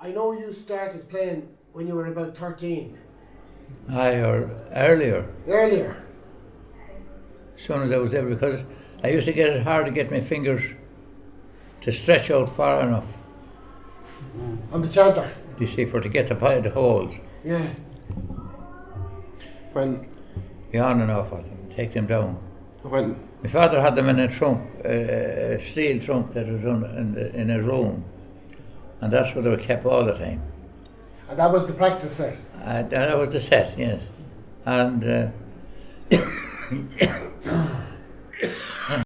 I know you started playing when you were about 13. Aye, or earlier. Earlier. As soon as I was there, because I used to get it hard to get my fingers to stretch out far enough. On the chanter. You see, to get the holes. Yeah. When Be on and off of them, take them down. when My father had them in a trunk, a steel trunk that was in a room, and that's where they were kept all the time. And that was the practice set. That was the set, yes. And